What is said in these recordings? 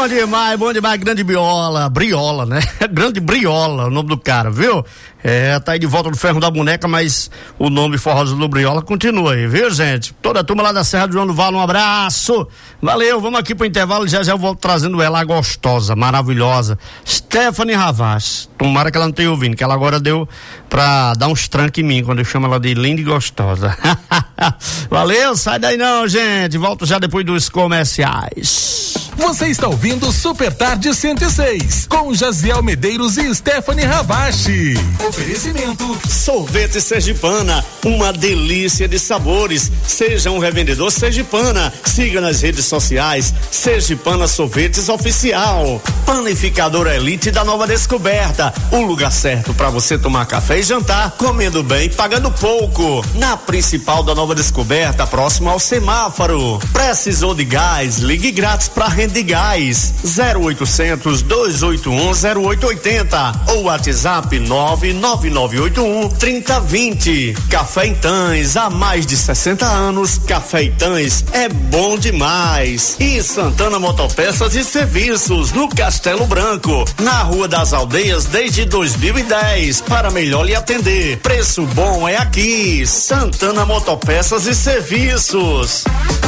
bom demais, grande Briola, né? Grande Briola, o nome do cara, viu? Tá aí de volta do ferro da boneca, mas o nome forroso do Briola continua aí, viu, gente? Toda a turma lá da Serra do João do Vale, um abraço, valeu, vamos aqui pro intervalo, já eu volto trazendo ela, a gostosa, maravilhosa, Stephanie Havas. Tomara que ela não tenha ouvido, que ela agora deu pra dar uns trancos em mim, quando eu chamo ela de linda e gostosa. Valeu, sai daí não, gente, volto já depois dos comerciais. Você está ouvindo Super Tarde 106, com Jaziel Medeiros e Stephanie Ravache. Oferecimento Sorvete Sergipana, uma delícia de sabores. Seja um revendedor Sergipana. Siga nas redes sociais Sergipana Sorvetes Oficial. Panificadora Elite da Nova Descoberta, o lugar certo para você tomar café e jantar, comendo bem, pagando pouco. Na principal da Nova Descoberta, próximo ao semáforo. Precisou de gás? Ligue grátis para Rende Gás 0800 281 0880 ou WhatsApp 99981 3020. Café Itãs, há mais de 60 anos, Café Itãs é bom demais. E Santana Motopeças e Serviços, no Castelo Branco, na Rua das Aldeias desde 2010, para melhor lhe atender. Preço bom é aqui, Santana Motopeças e Serviços.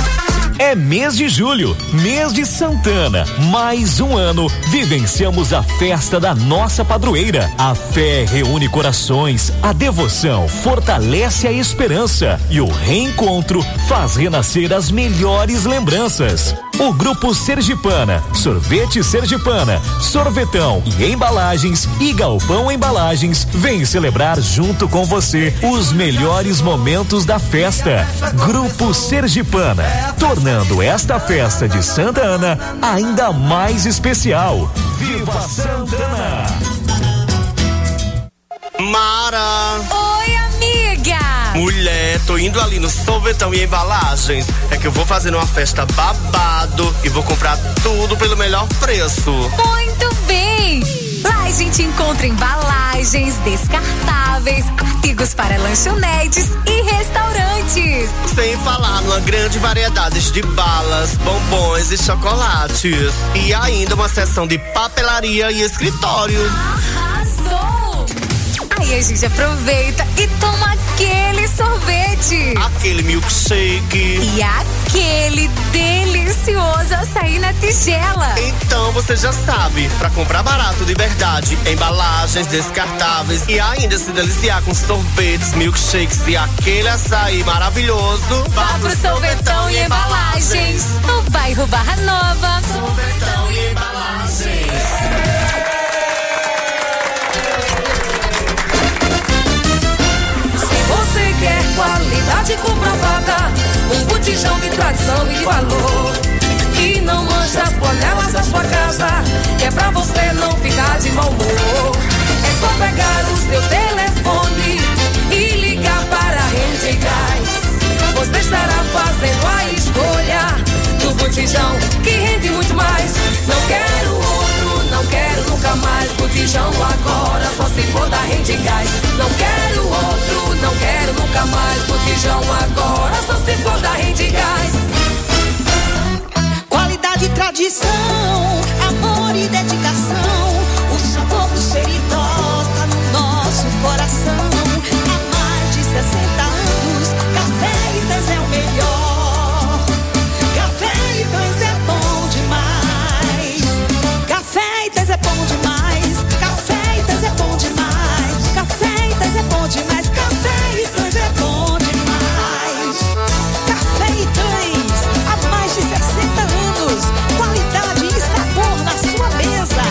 É mês de julho, mês de Santana. Mais um ano vivenciamos a festa da nossa padroeira. A fé reúne corações, a devoção fortalece a esperança e o reencontro faz renascer as melhores lembranças. O Grupo Sergipana, Sorvete Sergipana, Sorvetão e Embalagens e Galpão Embalagens vem celebrar junto com você os melhores momentos da festa. Grupo Sergipana, tornando esta festa de Santa Ana ainda mais especial. Viva Santana! Mara! Oi, amiga! Mulher, tô indo ali no Sorvetão e Embalagens. É que eu vou fazer uma festa babado e vou comprar tudo pelo melhor preço. Muito bem! Lá a gente encontra embalagens, descartáveis, artigos para lanchonetes e restaurantes. Sem falar numa grande variedade de balas, bombons e chocolates. E ainda uma seção de papelaria e escritório. Arrasou! Aí a gente aproveita e toma aquele sorvete. Aquele milkshake. E aquele delicioso açaí na tigela. Então você já sabe, pra comprar barato de verdade, embalagens descartáveis e ainda se deliciar com sorvetes, milkshakes e aquele açaí maravilhoso, vá pro Sorvetão e Embalagens, no bairro Barra Nova. Sorvetão e Embalagens. Você quer qualidade comprovada, um botijão de tradição e de valor, que não mancha as panelas da sua casa, que é pra você não ficar de mau humor. É só pegar o seu telefone e ligar para a Rende Gás. Você estará fazendo a escolha do botijão que rende muito mais. Não quero outro, não quero nunca mais. Botijão agora só se for da Rende Gás. Não quero outro, não quero nunca mais. Botijão agora só se for da Rende Gás. Qualidade e tradição, amor e dedicação. O sabor do Seridó tá no nosso coração. Há mais de 60 anos, Café Itãs é o melhor. Café Itãs é bom demais. Café Itãs é bom demais. Café Itãs é bom demais. Café Itãs é bom demais. Café Itãs é bom demais. Café Itãs, há mais de 60 anos. Qualidade e sabor na sua mesa.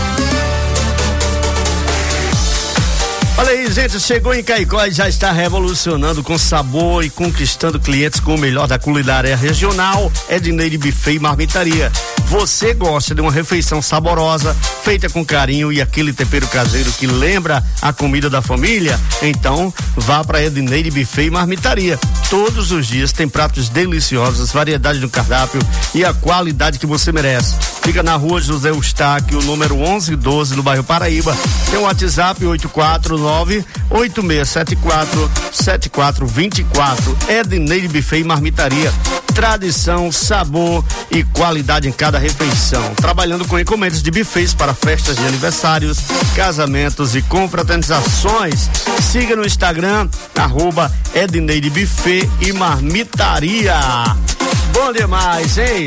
Olha aí, gente, chegou em Caicó e já está revolucionando com sabor e conquistando clientes com o melhor da culinária regional. Edneide Buffet e Marmitaria. Você gosta de uma refeição saborosa, feita com carinho e aquele tempero caseiro que lembra a comida da família? Então, vá para Edneide Buffet e Marmitaria. Todos os dias tem pratos deliciosos, variedade no cardápio e a qualidade que você merece. Fica na Rua José Eustáquio, número 1112, no bairro Paraíba. Tem o WhatsApp 849-8674-7424. Edneide Buffet e Marmitaria. tradição, sabor e qualidade em cada refeição. Trabalhando com encomendas de buffets para festas de aniversários, casamentos e confraternizações. Siga no Instagram, @Edneide Buffet e Marmitaria. Bom demais, hein?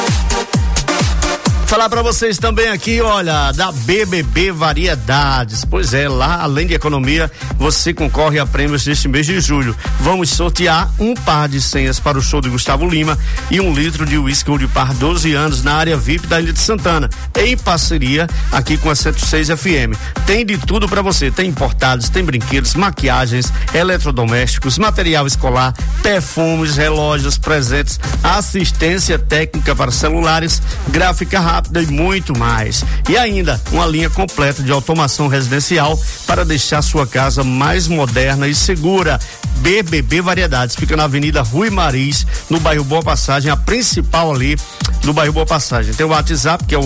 Falar pra vocês também aqui, olha, da BBB Variedades. Pois é, lá, além de economia, você concorre a prêmios neste mês de julho. Vamos sortear um par de senhas para o show de Gustavo Lima e 1 litro de uísque Old Par 12 anos na área VIP da Ilha de Santana, em parceria aqui com a 106 FM. Tem de tudo pra você, tem importados, tem brinquedos, maquiagens, eletrodomésticos, material escolar, perfumes, relógios, presentes, assistência técnica para celulares, gráfica rápida e muito mais. E ainda uma linha completa de automação residencial para deixar sua casa mais moderna e segura. BBB Variedades fica na Avenida Rui Maris, no bairro Boa Passagem, a principal ali do bairro Boa Passagem. Tem o WhatsApp que é o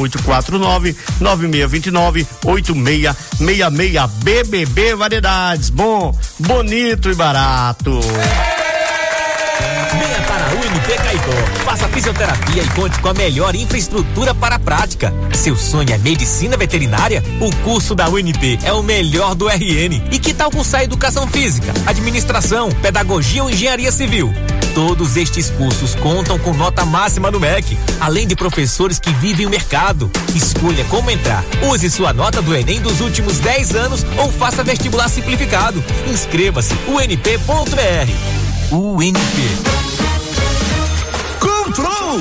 849-9629-8666. BBB Variedades, bom, bonito e barato. Venha para a UNP Caicó, faça fisioterapia e conte com a melhor infraestrutura para a prática. Seu sonho é medicina veterinária? O curso da UNP é o melhor do RN. E que tal cursar educação física, administração, pedagogia ou engenharia civil? Todos estes cursos contam com nota máxima no MEC, além de professores que vivem o mercado. Escolha como entrar. Use sua nota do Enem dos últimos 10 anos ou faça vestibular simplificado. Inscreva-se unp.br. UNP. Comprou!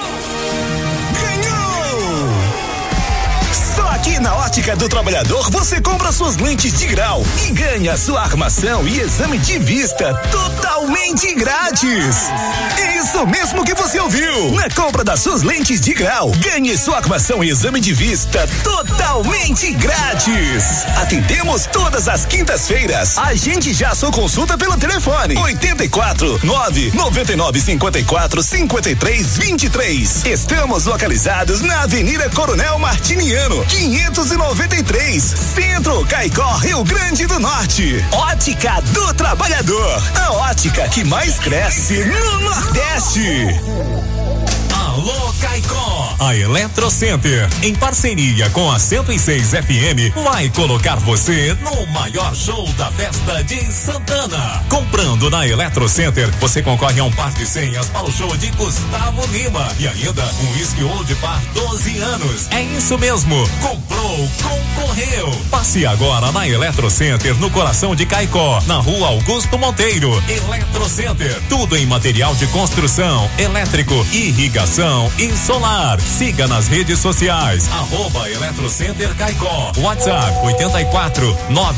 Ganhou! Só aqui na Ótica do Trabalhador você compra suas lentes de grau e ganha sua armação e exame de vista totalmente grátis. Isso mesmo que você ouviu! Na compra das suas lentes de grau, ganhe sua armação e exame de vista totalmente grátis. Atendemos todas as quintas-feiras. Agende já sua consulta pelo telefone 84 999 54 53 23. Estamos localizados na Avenida Coronel Martiniano, 593, Centro, Caicó, Rio Grande do Norte. Ótica do Trabalhador, a ótica que mais cresce no Nordeste. Alô Caicó, a Eletrocenter, em parceria com a 106 FM, vai colocar você no maior show da festa de Santana. Comprando na Eletrocenter, você concorre a um par de senhas para o show de Gustavo Lima e ainda um whisky Old Par 12 anos. É isso mesmo, comprou, concorreu. Passe agora na Eletrocenter, no coração de Caicó, na Rua Augusto Monteiro. Eletrocenter, tudo em material de construção, elétrico, irrigação e solar. Siga nas redes sociais, @Eletrocenter Caicó. WhatsApp 84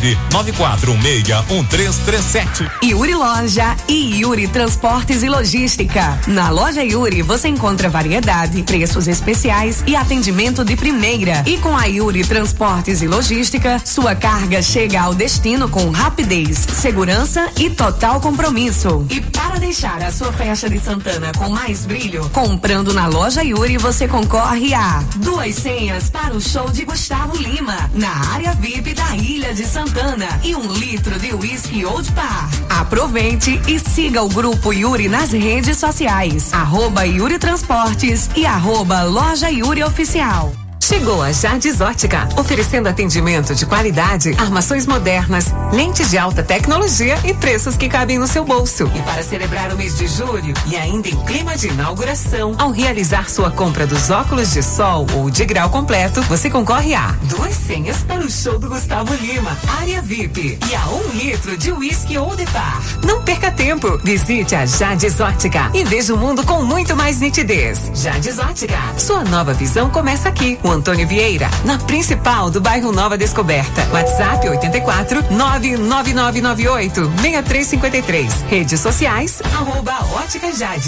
994161337. Yuri Loja e Yuri Transportes e Logística. Na loja Yuri você encontra variedade, preços especiais e atendimento de primeira. E com a Yuri Transportes e Logística, sua carga chega ao destino com rapidez, segurança e total compromisso. E para deixar a sua festa de Santana com mais brilho, comprando na loja Yuri você concorre a 2 senhas para o show de Gustavo Lima na área VIP da Ilha de Santana e 1 litro de uísque Old Par. Aproveite e siga o grupo Yuri nas redes sociais, @Yuri Transportes e @Loja Yuri Oficial. Chegou a Jardes Ótica, oferecendo atendimento de qualidade, armações modernas, lentes de alta tecnologia e preços que cabem no seu bolso. E para celebrar o mês de julho e ainda em clima de inauguração, ao realizar sua compra dos óculos de sol ou de grau completo, você concorre a 2 senhas para o show do Gustavo Lima, área VIP, e a 1 litro de uísque Old Par. Não perca tempo, visite a Jardes Ótica e veja o mundo com muito mais nitidez. Jardes Ótica, sua nova visão começa aqui. Antônio Vieira, na principal do bairro Nova Descoberta. WhatsApp 84 99998 6353. Redes sociais @Ótica Jade.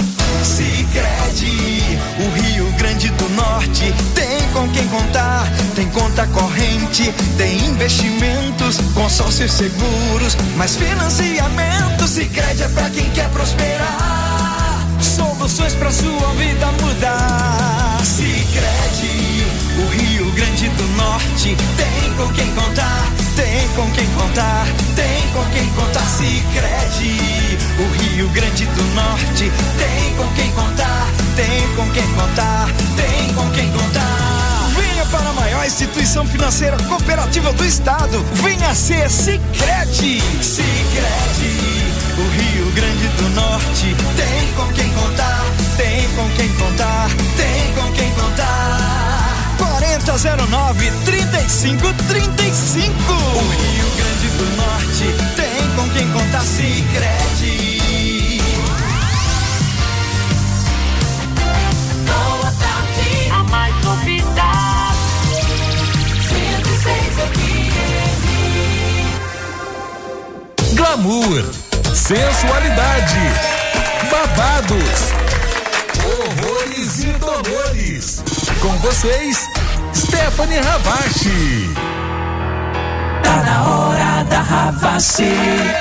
Sicredi, o Rio Grande do Norte tem com quem contar, tem conta corrente, tem investimentos, consórcios seguros, mais financiamento. Sicredi é pra quem quer prosperar, soluções pra sua vida mudar. Sicredi, o Rio Grande do Norte tem com quem contar, tem com quem contar, tem com quem contar. Sicredi, o Rio Rio Grande do Norte tem com quem contar, tem com quem contar, tem com quem contar. Venha para a maior instituição financeira cooperativa do estado. Venha ser Sicredi. Sicredi. O Rio Grande do Norte tem com quem contar, tem com quem contar, tem com quem contar. 4009-3535. O Rio Grande do Norte tem com quem contar. Sicredi. Boa tarde, a mais ouvida. 106 FM. Glamour, sensualidade, babados, horrores e dolores. Com vocês, Stephanie Ravache. Tá na hora da Ravache.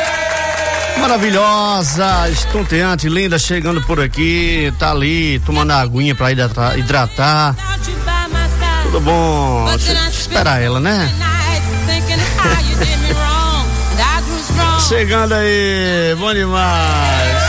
Maravilhosa, estonteante, linda, chegando por aqui, tá ali, tomando a aguinha pra hidratar. Tudo bom, deixa eu esperar ela, né? Chegando aí, bom demais.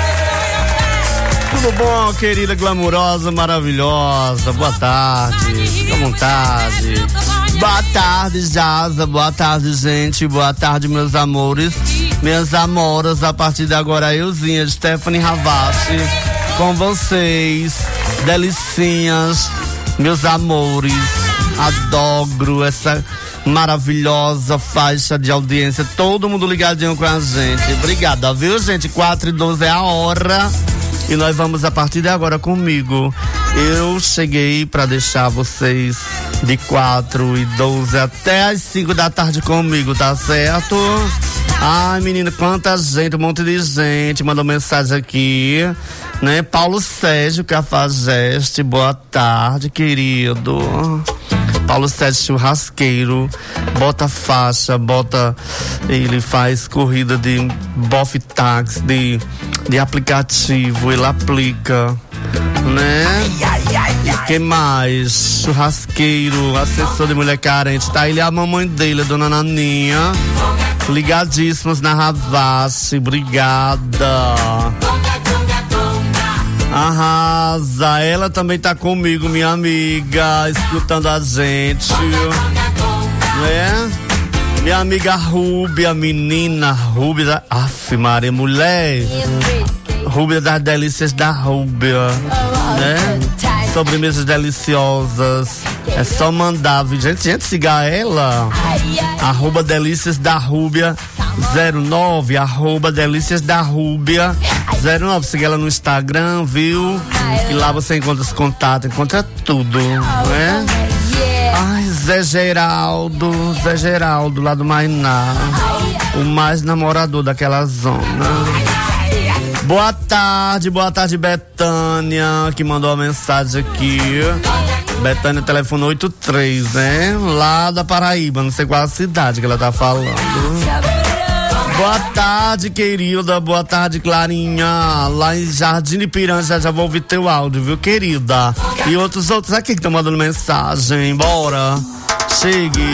Tudo bom, querida, glamurosa, maravilhosa, boa tarde, fica à vontade. Boa tarde, Jaza, boa tarde, gente, boa tarde, meus amores, minhas amoras. A partir de agora, euzinha, Stephanie Ravache, com vocês, delicinhas, meus amores. Adoro essa maravilhosa faixa de audiência, todo mundo ligadinho com a gente. Obrigada, viu, gente? 4:12 é a hora e nós vamos a partir de agora comigo. Eu cheguei pra deixar vocês de 4:12 até as 5 da tarde comigo, tá certo? Ai, menina, quanta gente, um monte de gente mandou mensagem aqui, né? Paulo Sérgio Cafajeste, boa tarde, querido. Paulo Sérgio Churrasqueiro, bota faixa, ele faz corrida de bofe táxi, de aplicativo, ele aplica, né? Que mais? Churrasqueiro, assessor de mulher carente, tá ele e a mamãe dele, a dona Naninha, ligadíssimos na Ravache, obrigada. Arrasa, ela também tá comigo, minha amiga, escutando a gente, né? Minha amiga Rúbia, menina Rúbia, aff, Maria, mulher, Rúbia das delícias da Rúbia, né? Sobremesas deliciosas, é só mandar, gente, siga ela, @delícias da Rúbia 09, @delícias da Rúbia 09, siga ela no Instagram, viu? E lá você encontra os contatos, encontra tudo, né? Ai, Zé Geraldo lá do Mainá, o mais namorador daquela zona. Boa tarde, Betânia, que mandou a mensagem aqui. Betânia, telefone 83, né? Lá da Paraíba, não sei qual a cidade que ela tá falando. Boa tarde, querida, boa tarde, Clarinha, lá em Jardim de Piranha, já vou ouvir teu áudio, viu, querida? E outros aqui que estão mandando mensagem, bora, chegue.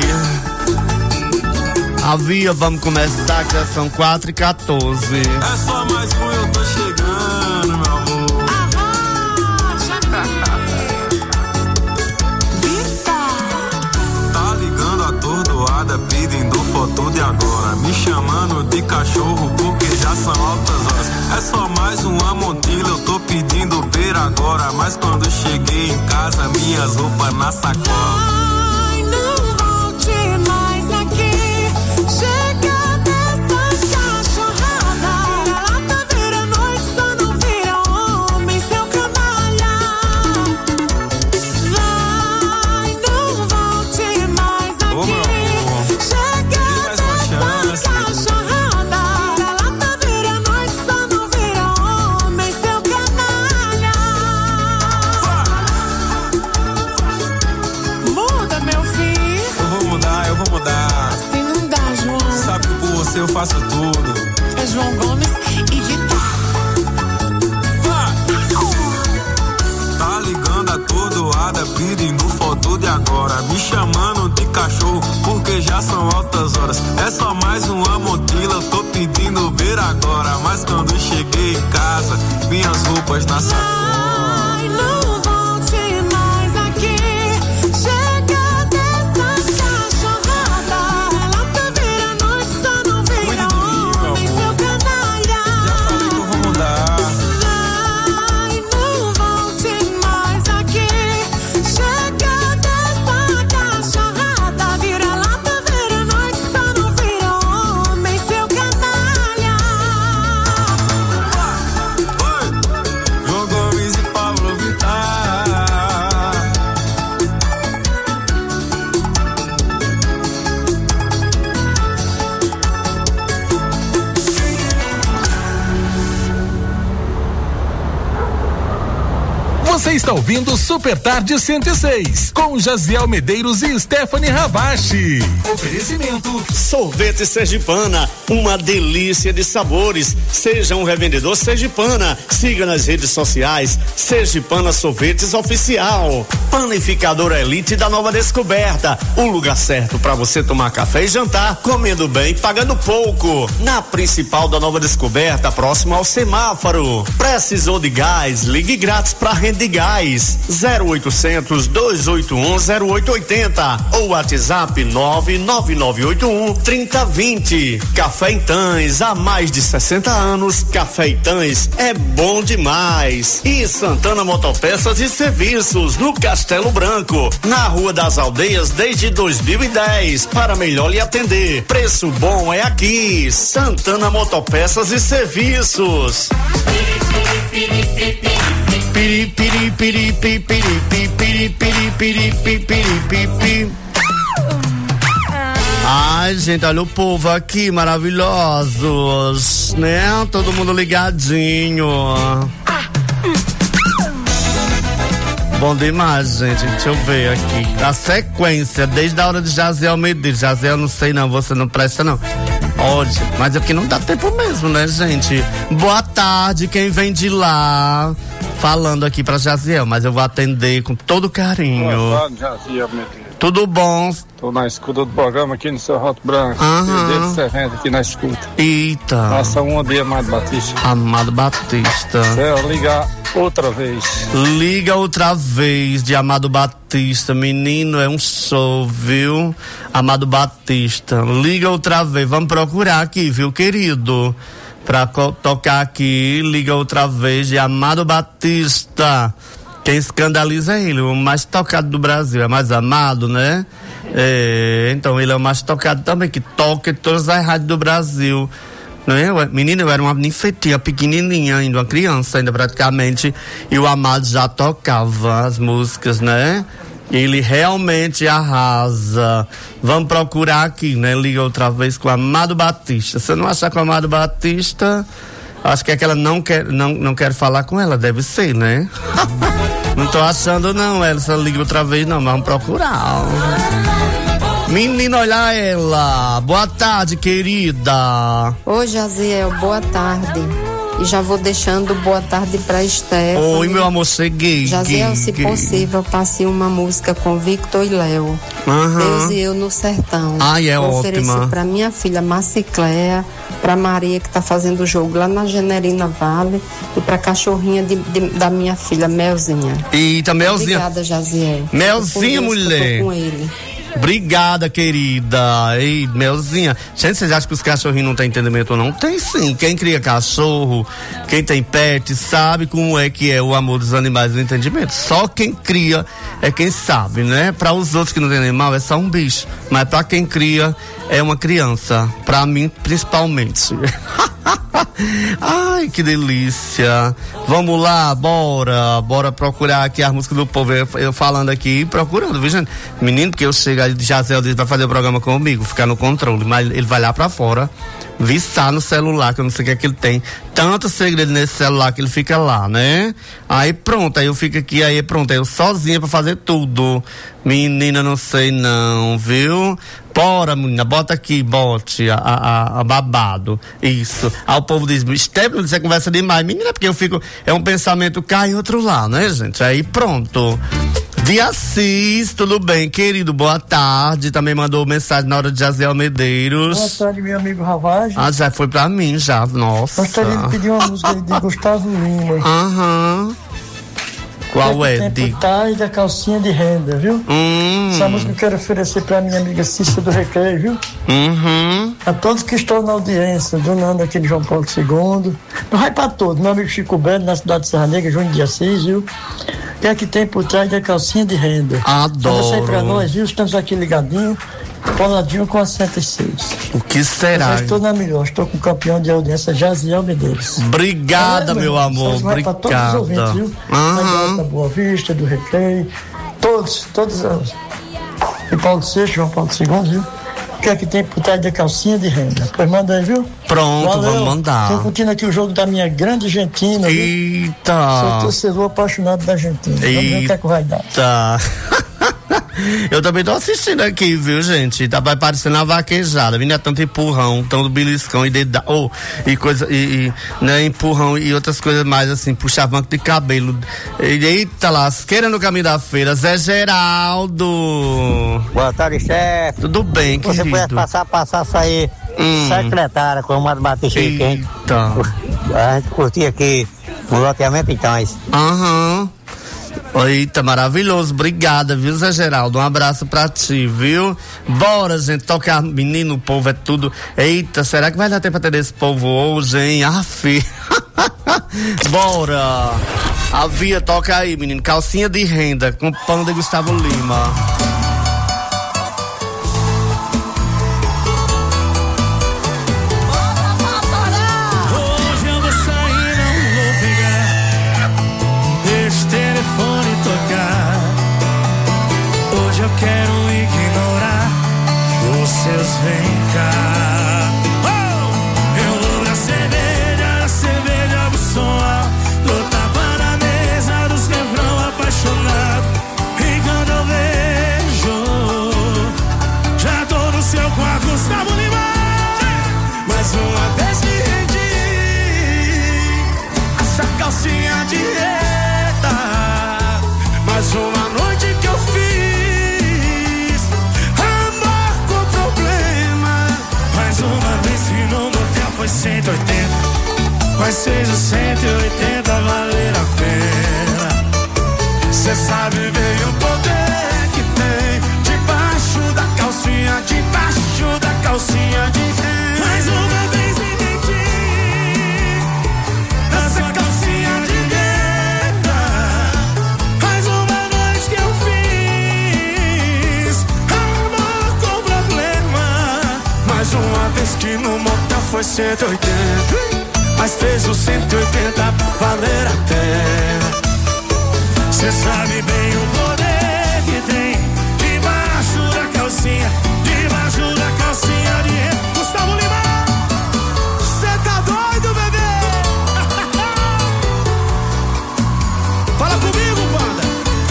Avia, vamos começar, que já são 4:14. É só mais um, eu tô chegando, meu amor. Tá ligando atordoada, pedindo foto de agora, me chamando de cachorro porque já são altas horas. É só mais uma montila, eu tô pedindo ver agora, mas quando cheguei em casa, minhas roupas na sacola. Eu faço tudo. É João Gomes e Vitor. Tá ligando atordoada, pedindo foto de agora, me chamando de cachorro porque já são altas horas. É só mais uma montila, eu tô pedindo ver agora, mas quando cheguei em minhas roupas na sacola. Ai, não volte mais aqui. Chega dessa cachorrada. Ela tá vira noite, só não vira homem, seu canalha. Já falei que eu vou mudar. Ai, não volte mais aqui. Chega dessa cachorrada. Vira lata, vira noite, só não vira homem, seu canalha. João Gomes e Pablo Vittar. Você está ouvindo Super Tarde 106, com Jaziel Medeiros e Stephanie Ravache. Oferecimento. Sorvete Sergipana, uma delícia de sabores. Seja um revendedor Sergipana. Siga nas redes sociais Sergipana Sorvetes Oficial. Panificadora Elite da Nova Descoberta, o lugar certo para você tomar café e jantar, comendo bem, pagando pouco. Na principal da Nova Descoberta, próximo ao semáforo. Precisou de gás? Ligue grátis para Rede Gás 0800 281 0880 ou WhatsApp 99981 3020. Café Itães, há mais de 60 anos, Café Itães é bom demais. E Santana Motopeças e Serviços, no Castelo Branco, na Rua das Aldeias desde 2010, para melhor lhe atender. Preço bom é aqui, Santana Motopeças e Serviços. Piri, piri, piri, piri, piri, piri, piri, piri, piri, piri. Ai, gente, olha o povo aqui, maravilhosos, né? Todo mundo ligadinho. Bom demais, gente. Deixa eu ver aqui. A sequência, desde a hora de Jaziel Medeiros. Jaziel, não sei não, você não presta não. Olha, mas é porque não dá tempo mesmo, né, gente? Boa tarde, quem vem de lá, falando aqui pra Jaziel, mas eu vou atender com todo carinho. Boa tarde, Jaziel Medeiros. Tudo bom? Tô na escuta do programa aqui no seu Roto Branco. Desde servente aqui na escuta. Eita. Passa um dia, Amado Batista. Amado Batista. Céu, ligar outra vez. Liga outra vez de Amado Batista. Menino, é um show, viu? Amado Batista. Liga outra vez. Vamos procurar aqui, viu, querido? Pra tocar aqui, liga outra vez de Amado Batista. Quem escandaliza é ele, o mais tocado do Brasil, é mais amado, né? Então ele é o mais tocado também, que toca em todas as rádios do Brasil. Né? Menino, eu era uma ninfetinha pequenininha ainda, uma criança ainda praticamente, e o Amado já tocava as músicas, né? Ele realmente arrasa. Vamos procurar aqui, né? Liga outra vez com o Amado Batista. Se você não achar com o Amado Batista, acho que é que ela não quer falar com ela, deve ser, né? Não tô achando não, Elsa, liga outra vez não, mas vamos procurar. Menina, olha ela. Boa tarde, querida. Oi, Jaziel, boa tarde. E já vou deixando boa tarde pra Stephanie. Oi, meu amor, cheguei. Jaziel, se possível, passe uma música com Victor e Léo. Deus e Eu no Sertão. Ai, é ótima. Ofereço pra minha filha Marcicléia, pra Maria que tá fazendo o jogo lá na Generina Vale e pra cachorrinha da minha filha Melzinha. Eita, Melzinha. Obrigada, Jaziel. Melzinha, mulher. Eu tô com ele. Obrigada, querida. Ei, Melzinha. Gente, vocês acham que os cachorrinhos não têm entendimento ou não? Tem sim. Quem cria cachorro, quem tem pet, sabe como é que é o amor dos animais, o entendimento. Só quem cria é quem sabe, né? Para os outros que não têm animal é só um bicho. Mas para quem cria é uma criança. Para mim, principalmente. Ai, que delícia. Vamos lá, bora procurar aqui a música do povo. Eu falando aqui, procurando, viu, gente? Menino, porque eu chego aí, Jaziel vai fazer o programa comigo, ficar no controle, mas ele vai lá pra fora, vistar no celular, que eu não sei o que é que ele tem. Tanto segredo nesse celular que ele fica lá, né? Aí pronto, aí eu fico aqui, aí pronto, aí eu sozinha pra fazer tudo. Menina, não sei não, viu? Bora, menina, bota aqui, bote a babado. Isso. Aí o povo diz, Stephanie, você conversa demais. Menina, porque eu fico, é um pensamento cá e outro lá, né, gente? Aí pronto. De Assis, tudo bem, querido? Boa tarde. Também mandou mensagem na hora de Jaziel Medeiros. Boa tarde, meu amigo Ravagem. Já foi pra mim, já. Nossa. Gostaria de pedir uma música de Gustavo Lima. Aham. Qual é? Tempo tarde da calcinha de renda, viu? Essa música eu quero oferecer pra minha amiga Cícia do Recreio, viu? A todos que estão na audiência, do Nando aqui de João Paulo II. Vai pra todos, meu amigo Chico Belo, na cidade de Serra Negra, Júnior de Assis, viu? Que é que tem por trás da calcinha de renda. Adoro. Manda aí pra nós, viu? Estamos aqui ligadinho, coladinho com a 106. O que será? Eu estou na melhor, estou com o campeão de audiência, Jaziel Medeiros. Obrigada, meu amor, obrigada. Para todos os ouvintes, viu? Da Boa Vista, do Recreio, todos e Paulo VI, João Paulo II, viu? O que é que tem por trás da calcinha de renda? Pois manda aí, viu? Pronto, valeu. Vamos mandar. Estou curtindo aqui o jogo da minha grande Argentina. Eita! Sou torcedor apaixonado da Argentina. Vamos ver o que é que vai dar. Tá. Eu também tô assistindo aqui, viu, gente? Tá parecendo uma vaquejada, vindo tanto empurrão, tanto beliscão e coisa, né, empurrão e outras coisas mais assim, puxavanco de cabelo. Eita lasqueira no caminho da feira. Zé Geraldo. Boa tarde, chefe. Tudo bem, querido? Você pudesse passar sair secretária com uma Batista quente. A gente curtia aqui no loteamento então. Eita, maravilhoso, obrigada, viu, Zé Geraldo? Um abraço pra ti, viu? Bora, gente, tocar, menino, o povo é tudo. Eita, será que vai dar tempo pra ter esse povo hoje, hein? Bora! A Via, toca aí, menino, calcinha de renda, com Panda e Gustavo Lima. Eu quero ignorar os seus vem cá. Eu vou na cerveja do som alto, do tapa na mesa, dos refrão apaixonado. E quando eu vejo, já tô no seu quarto, Gustavo Lima. Mais uma vez me rendi, essa calcinha de renda. Mais uma noite que eu fiz. Uma vez que no motel foi 180, mas seja 180 valer a pena. Cê sabe bem o poder que tem debaixo da calcinha de renda. Mais uma vez me rendi nessa calcinha de renda. Mais uma noite que eu fiz amor com problema. Mais uma vez que no motel foi 180, mas fez o 180 valer a pena. Cê sabe bem o poder que tem debaixo da calcinha de renda. Gustavo Lima, cê tá doido, bebê? Fala comigo, banda.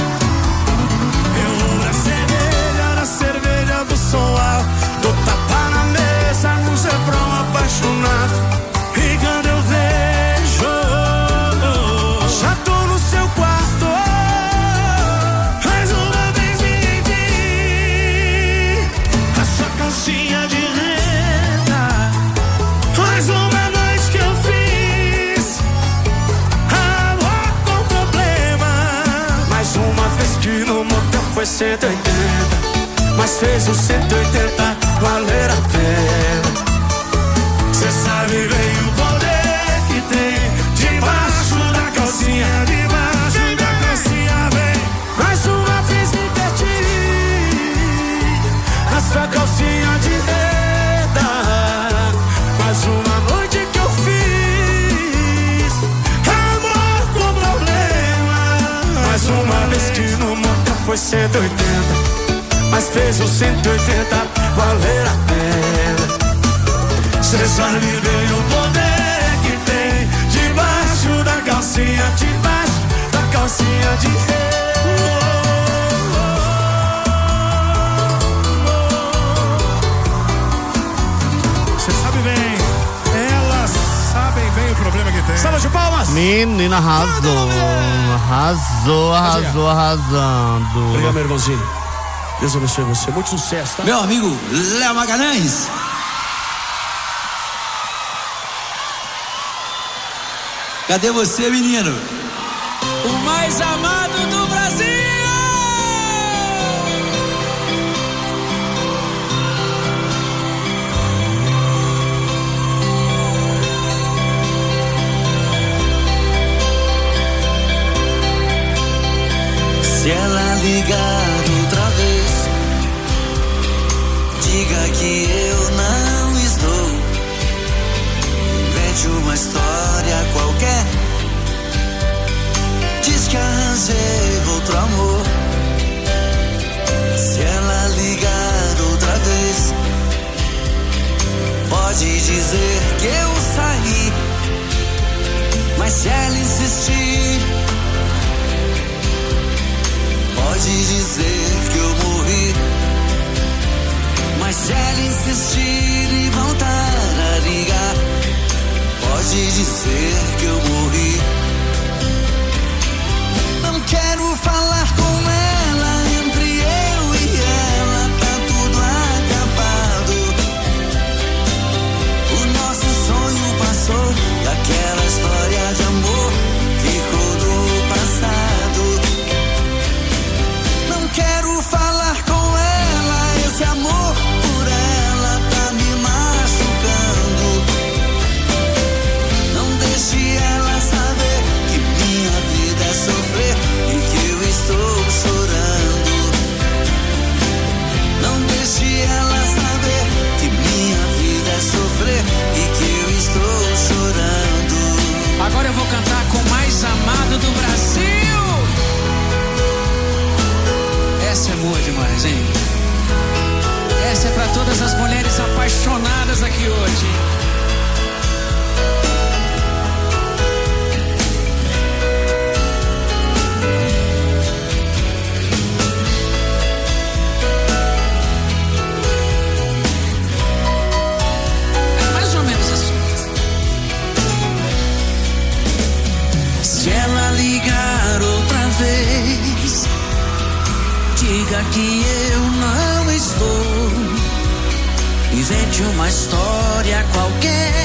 Eu vou na cerveja do som alto, do tapa na mesa, no refrão apaixonado. E quando eu vejo, já tô no seu quarto. Mais uma vez me rendi, a sua calcinha de renda. Mais uma noite que eu fiz amor com problema. Mais uma vez que no motel foi 180, mas fez o 180 valer a pena. Cê sabe bem o poder que tem debaixo da calcinha, vem. Mais uma vez me perdi a sua calcinha de renda. Mais uma noite que eu fiz amor com problema. Mais uma vez que no motel foi 180, mas fez o 180 valer a pena. Cê sabe bem o poder que tem debaixo da calcinha de renda. Cê sabe bem, elas sabem bem o problema que tem. Salva de palmas! Menina, arrasou. Arrasou, arrasando. Obrigado, meu irmãozinho. Deus abençoe você. Muito sucesso, tá? Meu amigo Léo Magalhães. Cadê você, menino? O mais amado do Brasil! Se ela ligar outra vez, diga que eu não estou. Invente uma história qualquer. Diz que arranjei outro amor. Se ela ligar outra vez, pode dizer que eu saí. Mas se ela insistir, pode dizer que eu morri. Mas se ela insistir e voltar a ligar, pode dizer que eu morri. Não quero falar com ela, entre eu e ela tá tudo acabado. O nosso sonho passou, daquela história de amor ficou no passado. Não quero falar com ela, esse amor por ela tá me machucando. Não deixe ela saber que minha vida é sofrer e que eu estou chorando. Não deixe ela saber que minha vida é sofrer e que eu estou chorando. Agora eu vou cantar com o mais amado do Brasil. Essa é boa demais, hein? Essa é pra todas as mulheres apaixonadas aqui hoje. É mais ou menos assim. Se ela ligar outra vez, diga que eu não estou. Invente uma história qualquer.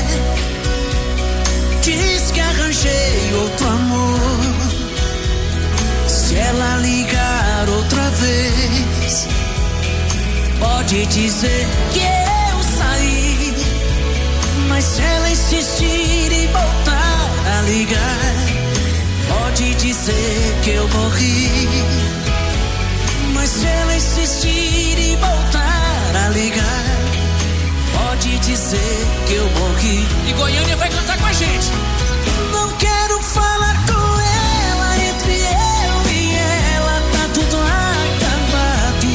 Diz que arranjei outro amor. Se ela ligar outra vez, pode dizer que eu saí. Mas se ela insistir e voltar a ligar, pode dizer que eu morri. Mas se ela insistir e voltar a ligar, pode dizer que eu morri. E Goiânia vai cantar com a gente. Não quero falar com ela, entre eu e ela tá tudo acabado.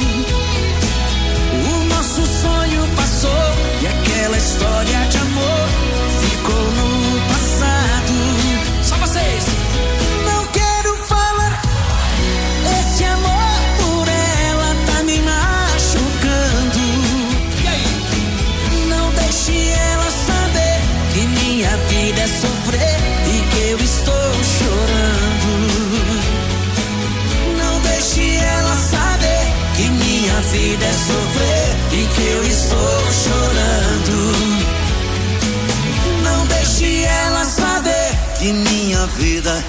O nosso sonho passou e aquela história de amor ficou no passado. Só vocês. Não quero falar, esse amor por ela tá me machucando. E aí? Não deixe ela saber que minha vida é sofrer e que eu estou chorando. Não deixe ela saber que minha vida é sofrer e que eu estou chorando. Não deixe ela saber que minha vida.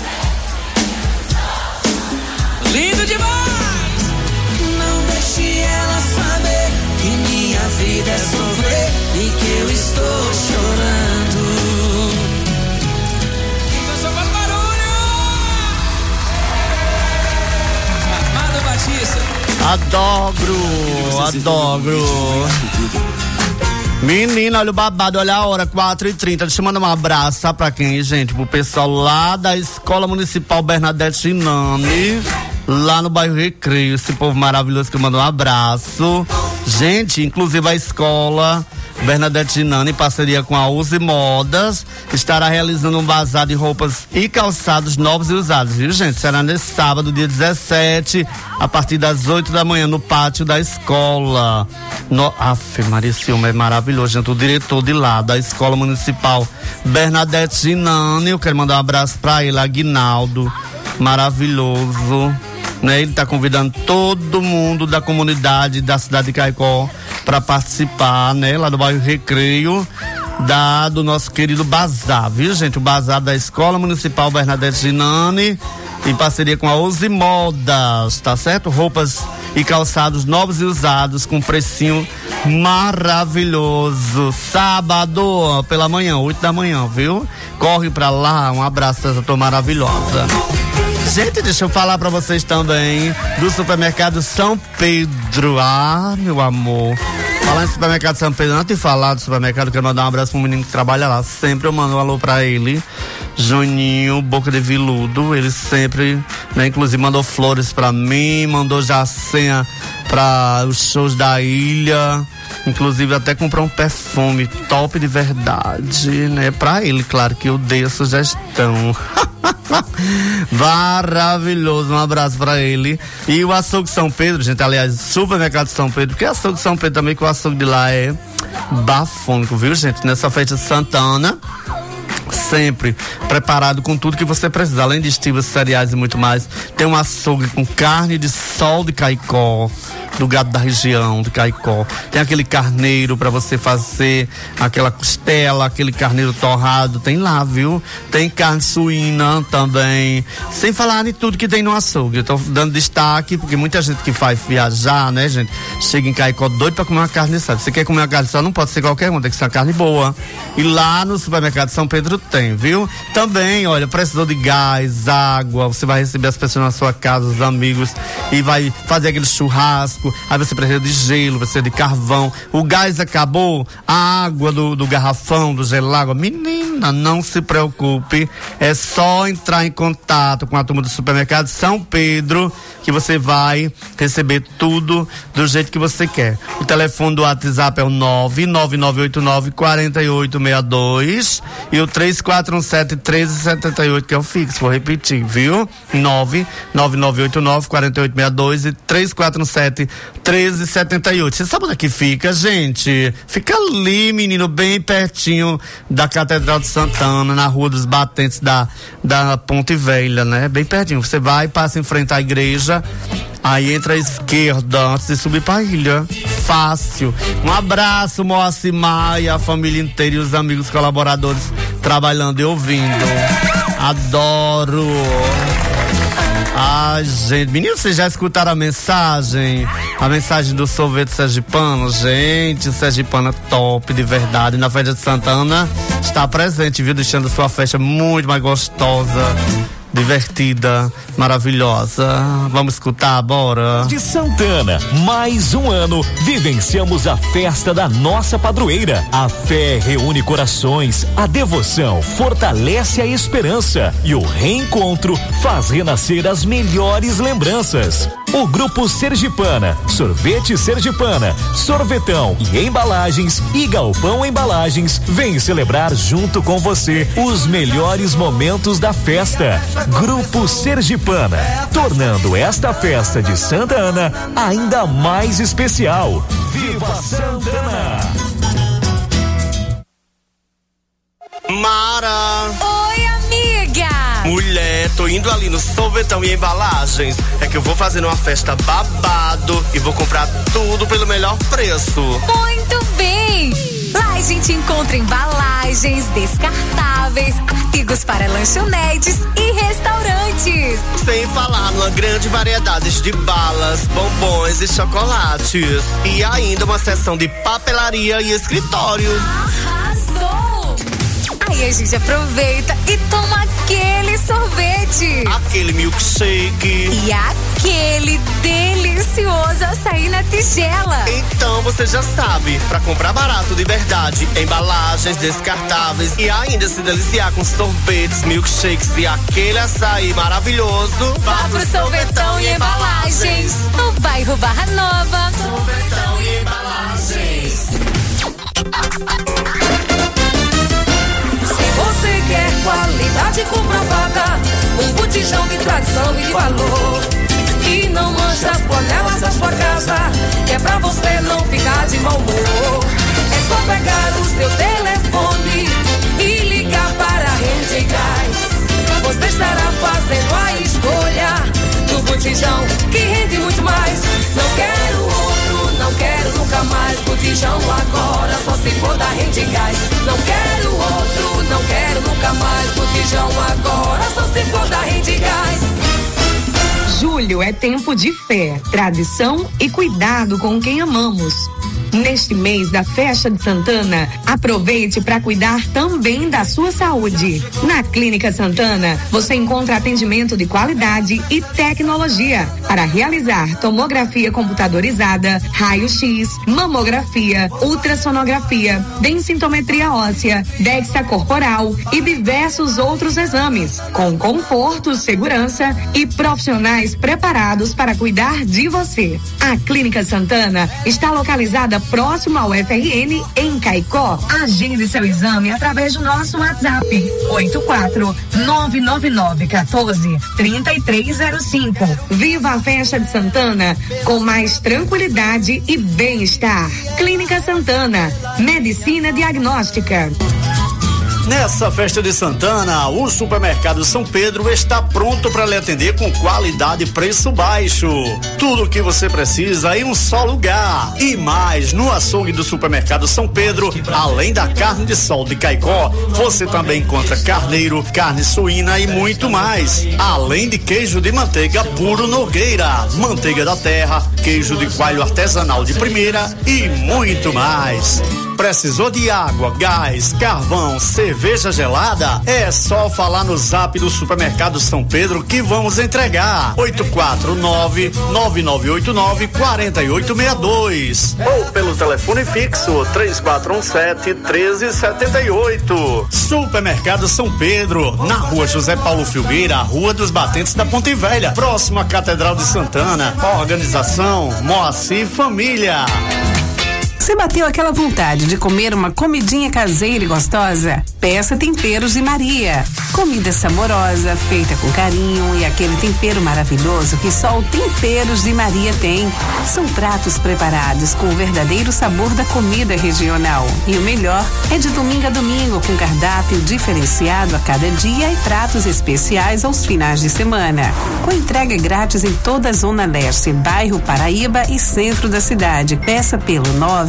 Lindo demais! Não deixe ela saber que minha vida é sofrer e que eu estou chorando. Então faz barulho! Amado Batista. Adoro. Menina, olha o babado, olha a hora, 4h30. Deixa eu mandar um abraço, sabe pra quem, gente? Pro pessoal lá da Escola Municipal Bernadette Inami, lá no bairro Recreio. Esse povo maravilhoso que manda um abraço. Gente, inclusive a escola Bernadette Inami, em parceria com a Uzi Modas, estará realizando um bazar de roupas e calçados novos e usados, viu, gente? Será nesse sábado, dia 17, a partir das 8 da manhã, no pátio da escola. Aff, Maria, esse homem é maravilhoso, gente. O diretor de lá, da Escola Municipal Bernadette Inami, eu quero mandar um abraço pra ele, Aguinaldo. maravilhoso, né? Ele está convidando todo mundo da comunidade da cidade de Caicó para participar, né? Lá do bairro Recreio, do nosso querido bazar, viu, gente? O bazar da Escola Municipal Bernadette Ginani, em parceria com a Ouse Modas, tá certo? Roupas e calçados novos e usados com precinho maravilhoso. Sábado pela manhã, 8 da manhã, viu? Corre pra lá, um abraço essa tua maravilhosa. Gente, deixa eu falar pra vocês também do supermercado São Pedro. Ah, meu amor. Falar em supermercado São Pedro, antes de falar do supermercado, quero mandar um abraço pro menino que trabalha lá. Sempre eu mando um alô pra ele. Juninho, boca de viludo, ele sempre, né, inclusive mandou flores pra mim, mandou já senha pra os shows da ilha, inclusive até comprou um perfume top de verdade, né, pra ele, claro que eu dei a sugestão. Maravilhoso, um abraço pra ele. E o açougue São Pedro, gente, aliás, supermercado São Pedro, porque açougue São Pedro também, que o açougue de lá é bafônico, viu, gente, nessa festa de Santa Ana, sempre preparado com tudo que você precisa, além de estivas, cereais e muito mais. Tem um açougue com carne de sol de Caicó, do gado da região de Caicó. Tem aquele carneiro para você fazer aquela costela, aquele carneiro torrado, tem lá, viu? Tem carne suína também, sem falar em tudo que tem no açougue. Eu tô dando destaque porque muita gente que faz viajar, né, gente, chega em Caicó doido para comer uma carne só. Você quer comer uma carne só, não pode ser qualquer uma, tem que ser uma carne boa. E lá no supermercado São Pedro tem, viu? Também, olha, precisou de gás, água, você vai receber as pessoas na sua casa, os amigos, e vai fazer aquele churrasco. Aí você precisa de gelo, você precisa de carvão. O gás acabou, a água do garrafão, do gelo água. Menina, não se preocupe. É só entrar em contato com a turma do supermercado São Pedro, que você vai receber tudo do jeito que você quer. O telefone do WhatsApp é o 99989-4862 e o 3417-1378, que é o fixo, vou repetir, viu? 99989-4862 e 3417-1378. Você sabe onde é que fica, gente? Fica ali, menino, bem pertinho da Catedral de Santana, na Rua dos Batentes da Ponte Velha, né? Bem pertinho. Você vai, passa em frente à igreja, aí entra à esquerda antes de subir pra ilha. Fácil. Um abraço, Moacir e a família inteira e os amigos colaboradores trabalhando e ouvindo. Adoro. Ai, gente, menino, vocês já escutaram a mensagem? A mensagem do sorvete sergipano? Gente, o sergipano é top, de verdade. Na festa de Santana está presente, viu? Deixando a sua festa muito mais gostosa, divertida, maravilhosa. Vamos escutar, bora. De Santana, mais um ano, vivenciamos a festa da nossa padroeira. A fé reúne corações, a devoção fortalece a esperança e o reencontro faz renascer as melhores lembranças. O Grupo Sergipana, Sorvete Sergipana, Sorvetão e Embalagens e Galpão Embalagens vem celebrar junto com você os melhores momentos da festa. Grupo Sergipana, tornando esta festa de Santa Ana ainda mais especial. Viva Santana! Mara! Oi, amiga! Mulher, tô indo ali no Sorvetão e Embalagens. É que eu vou fazer uma festa babado e vou comprar tudo pelo melhor preço. Muito bem! Lá a gente encontra embalagens, descartáveis, artigos para lanchonetes e restaurantes. Sem falar numa grande variedade de balas, bombons e chocolates. E ainda uma seção de papelaria e escritório. Arrasou! Aí a gente aproveita e toma aquele sorvete. Aquele milkshake. E aquele delicioso açaí na tigela. Então você já sabe, pra comprar barato de verdade, embalagens descartáveis e ainda se deliciar com sorvetes, milkshakes e aquele açaí maravilhoso, vá pro Sorvetão e Embalagens, no bairro Barra Nova. Sorvetão e Embalagens. Você quer qualidade comprovada, um botijão de tradição e de valor, que não mancha as panelas da sua casa, que é pra você não ficar de mau humor. É só pegar o seu telefone e ligar para a Rede Gás. Você estará fazendo a escolha botijão que rende muito mais. Não quero outro, não quero nunca mais. Botijão agora só se for da Rede Gás. Não quero outro, não quero nunca mais. Botijão agora só se for da Rede Gás. Julho é tempo de fé, tradição e cuidado com quem amamos. Neste mês da Festa de Santana, aproveite para cuidar também da sua saúde. Na Clínica Santana, você encontra atendimento de qualidade e tecnologia para realizar tomografia computadorizada, raio-x, mamografia, ultrassonografia, densitometria óssea, DEXA corporal e diversos outros exames, com conforto, segurança e profissionais preparados para cuidar de você. A Clínica Santana está localizada próximo ao FRN em Caicó. Agende seu exame através do nosso WhatsApp 84-99914-3305. Viva a Festa de Santana com mais tranquilidade e bem-estar. Clínica Santana, medicina diagnóstica. Nessa Festa de Santana, o Supermercado São Pedro está pronto para lhe atender com qualidade e preço baixo. Tudo o que você precisa em um só lugar. E mais, no açougue do Supermercado São Pedro, além da carne de sol de Caicó, você também encontra carneiro, carne suína e muito mais. Além de queijo de manteiga puro Nogueira, manteiga da terra, queijo de coalho artesanal de primeira e muito mais. Precisou de água, gás, carvão, cerveja gelada? É só falar no zap do Supermercado São Pedro que vamos entregar. 849-9989-4862 ou pelo telefone fixo 3417-1378. Supermercado São Pedro, na Rua José Paulo Filgueira, Rua dos Batentes da Ponte Velha, próximo à Catedral de Santana. Organização Moacir Família. Se bateu aquela vontade de comer uma comidinha caseira e gostosa? Peça Temperos de Maria. Comida saborosa, feita com carinho e aquele tempero maravilhoso que só o Temperos de Maria tem. São pratos preparados com o verdadeiro sabor da comida regional. E o melhor é de domingo a domingo, com cardápio diferenciado a cada dia e pratos especiais aos finais de semana. Com entrega grátis em toda a Zona Leste, bairro Paraíba e centro da cidade. Peça pelo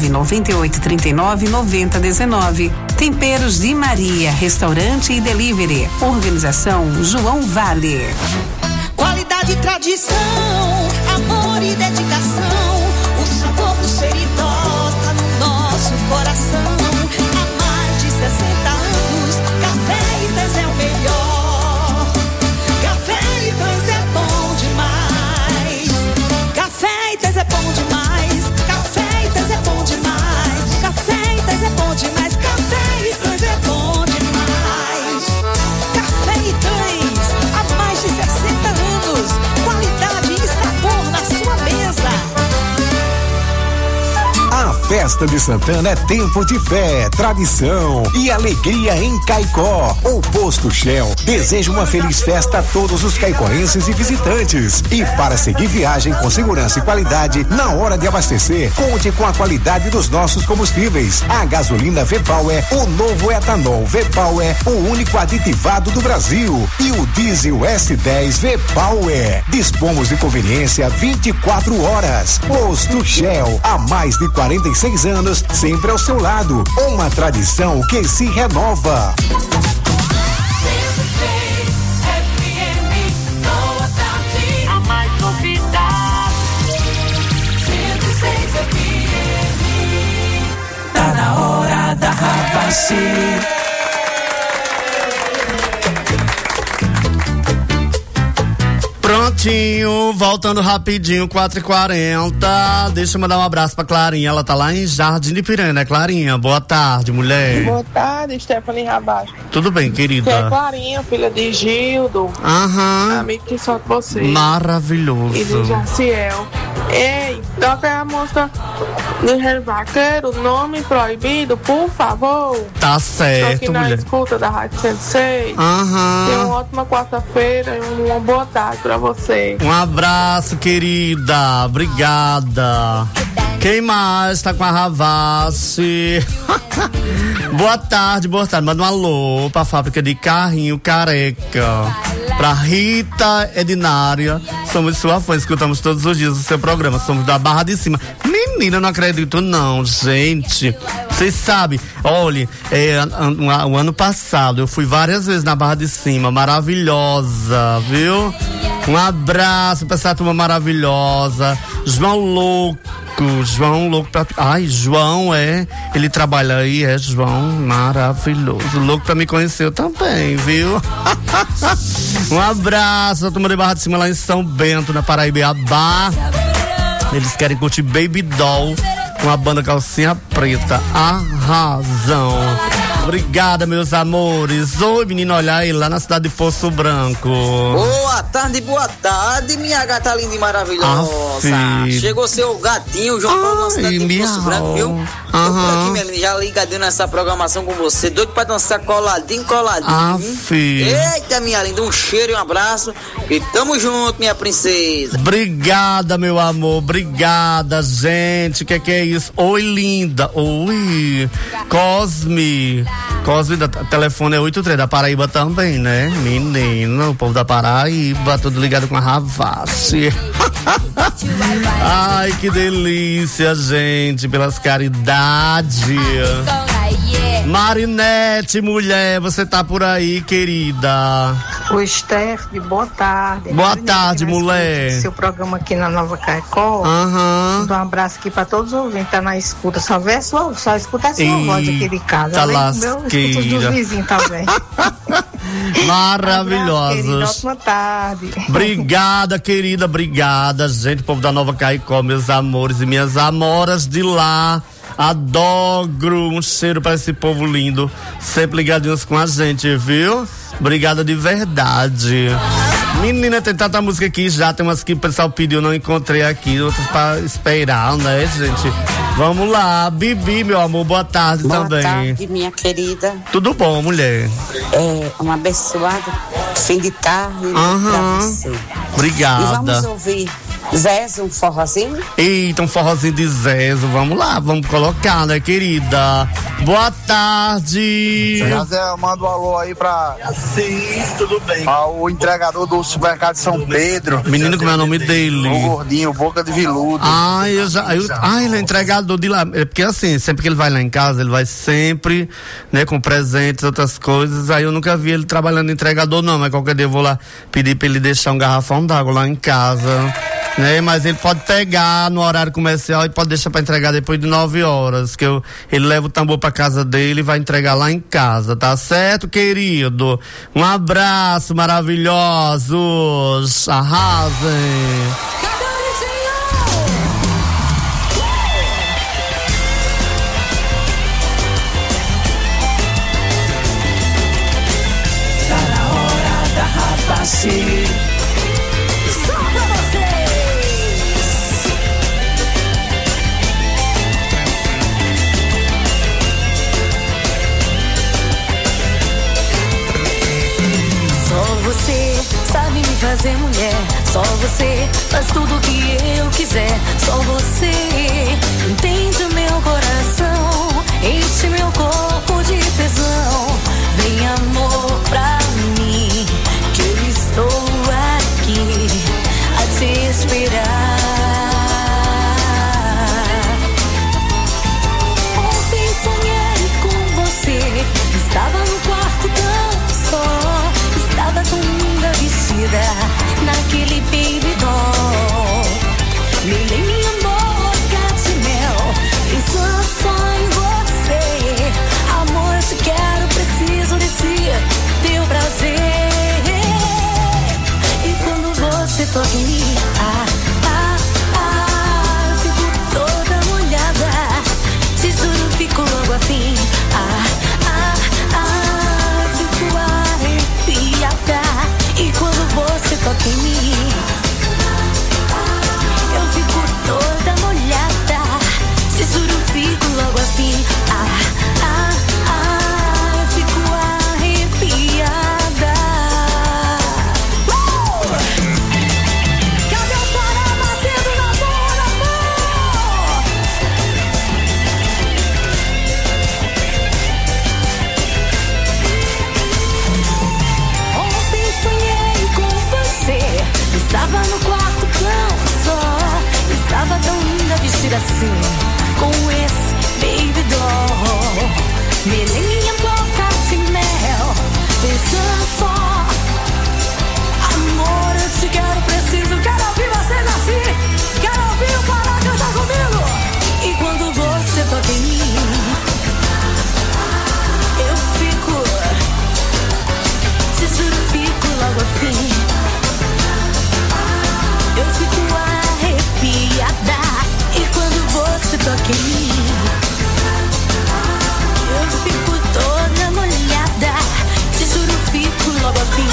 998399019. Temperos de Maria, restaurante e delivery. Organização João Vale. Qualidade e tradição, amor e dedicação. O sabor do Seridó tá no nosso coração. Há mais de 60 anos, Café Itãs é o melhor. Café Itãs é bom demais. Café Itãs é bom demais. Café Itãs é bom demais. Café Itãs é bom demais. Café Itãs é bom demais. Café Itãs, há mais de 60 anos. Qualidade e sabor na sua mesa. A Festa de Santana é tempo de fé, tradição e alegria em Caicó. O Posto Shell deseja uma feliz festa a todos os caicoenses e visitantes. E para seguir viagem com segurança e qualidade, na hora de abastecer, conte com a qualidade dos nossos combustíveis. A gasolina V-Power, o novo etanol V-Power, o único aditivado do Brasil. E o diesel S10 V-Power. Dispomos de conveniência 24 horas. Posto Shell, há mais de 46 anos, sempre ao seu lado. Uma tradição que se renova. A mais novidade. Tá na hora da Ravassi. Prontinho, voltando rapidinho, 4h40. Deixa eu mandar um abraço pra Clarinha, ela tá lá em Jardim de Piranha, né, Clarinha? Boa tarde, mulher. Boa tarde, Stephanie Rabacho. Tudo bem, querida? Que é Clarinha, filha de Gildo. Aham. Amigo que solta você. Maravilhoso. E de Jaciel. Ei, toca a música do Rei Vaqueiro, Nome Proibido, por favor. Tá certo, Tô aqui na mulher. escuta da Rádio 106. Aham. Tenha uma ótima quarta-feira e uma boa tarde pra você. Um abraço, querida. Obrigada. Quem mais tá com a Ravassi? Boa tarde, boa tarde. Manda um alô pra fábrica de carrinho careca. Pra Rita Edinária, somos sua fã, escutamos todos os dias o seu programa, somos da Barra de Cima. Menina, não acredito não, gente. Vocês sabem, olha, o ano passado eu fui várias vezes na Barra de Cima, maravilhosa, viu? Um abraço pra essa turma maravilhosa. João Louco, ai, João ele trabalha aí, João, maravilhoso, louco pra me conhecer também, viu? Um abraço, a turma de Barra de Cima lá em São Bento, na Paraíba. Eles querem curtir Baby Doll com a banda Calcinha Preta, a razão. Obrigada, meus amores. Oi, menino, olha aí, lá na cidade de Poço Branco. Boa tarde, minha gata linda e maravilhosa. Chegou seu gatinho, João Paulo, na cidade de Poço Branco, viu? Tô por aqui, minha linda, já ligadinho nessa programação com você. Doido pra dançar coladinho. Eita, minha linda, um cheiro e um abraço. E tamo junto, minha princesa. Obrigada, meu amor, obrigada, gente. O que é isso? Oi, linda. Oi, Cosme, telefone é 83, da Paraíba também, né? Menino, o povo da Paraíba, tudo ligado com a Ravache. Ai, que delícia, gente, pelas caridades. Marinete, mulher, você tá por aí, querida? O Stephanie, boa tarde. Boa tarde, mulher. Seu programa aqui na Nova Caicó. Dá um abraço aqui pra todos os ouvintes que tá na escuta. Só escuta a sua voz aqui de casa. Tá lasqueira. Escuta dos vizinhos também. Maravilhosos. Boa tarde. Obrigada, querida, obrigada, gente, povo da Nova Caicó, meus amores e minhas amoras de lá. Adoro, um cheiro para esse povo lindo, sempre ligadinhos com a gente, viu? Obrigada de verdade. Menina, tem tanta música aqui já, tem umas que o pessoal pediu, não encontrei aqui, outras para esperar, né, gente? Vamos lá, Bibi, meu amor, boa tarde também. Boa tarde, minha querida. Tudo bom, mulher? Um abençoado fim de tarde pra você. Obrigada. E vamos ouvir Zezo, um forrozinho? Eita, um forrozinho de Zezo, vamos lá, vamos colocar, né, querida? Boa tarde. Zé, manda um alô aí pra... Sim, tudo bem. O entregador do supermercado de São Pedro. Menino, como é o nome dele? O gordinho, Boca de Viludo. Ele é entregador de lá, é porque assim, sempre que ele vai lá em casa, ele vai sempre, né, com presentes, outras coisas, aí eu nunca vi ele trabalhando entregador não, mas qualquer dia eu vou lá pedir pra ele deixar um garrafão d'água lá em casa, né, mas ele pode pegar no horário comercial e pode deixar pra entregar depois de 9 horas, que ele leva o tambor pra casa dele e vai entregar lá em casa, tá certo, querido? Um abraço, maravilhosos, arrasem! Tá na hora da Ravache. Só pra vocês. Só você sabe me fazer mulher. Só você faz tudo o que eu quiser. Só você entende o meu coração, enche meu corpo de tesão. Vem amor pra mim, que eu estou aqui a te esperar. Ontem sonhei com você, estava no quarto tão só, estava tão linda vestida naquele baby doll. Melei minha boca de mel, pensando só em você. Amor, eu te quero, preciso de ti, teu prazer. E quando você toca em mim, eu fico toda molhada. Te juro, fico logo afim. Eu fico arrepiada. E quando você toca em mim, eu fico toda molhada. Te juro, fico logo afim. Eu fico arrepiada. Cadê o Pará batendo na bola, amor? Ontem sonhei com você, vida assim, com esse baby doll. Minha boca de mel, pensando só. Amor, eu te quero, preciso, quero ouvir você nascer. Quero ouvir o Pará cantar comigo. E quando você toca em mim, eu fico, te juro, fico logo assim. Eu fico arrepiada. E quando você toca em mim, eu fico toda molhada. Te juro, fico logo assim.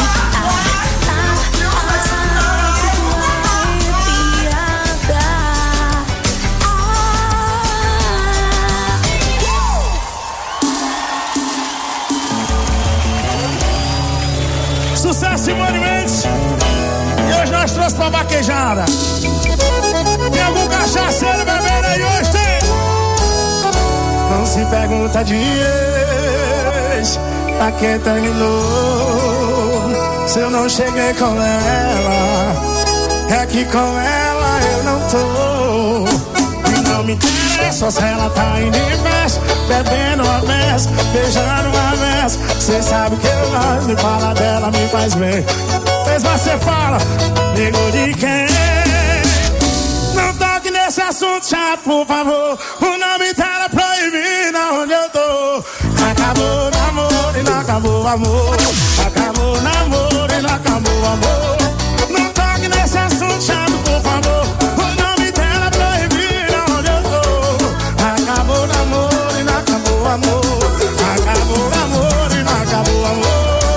Sucesso, Simone Mendes. E hoje nós trouxemos pra vaquejada. Tem algum cachaceiro bebendo aí hoje? Tem? Não se pergunta de ex, pra quem terminou. Se eu não cheguei com ela, é que com ela eu não tô. E não me interessa se ela tá indo em festa, bebendo uma vez, beijando uma vez. Cê sabe que eu gosto de falar dela, me faz bem. Mas você fala, nego de quem? Não toque nesse assunto chato, por favor. O nome dela é proibido onde eu tô. Acabou o namoro e não acabou o amor. Acabou o namoro e não acabou o amor. Não toque nesse assunto chato, por favor. O nome dela é proibido onde eu tô. Acabou o namoro e não acabou o amor. Acabou o namoro e não acabou o amor.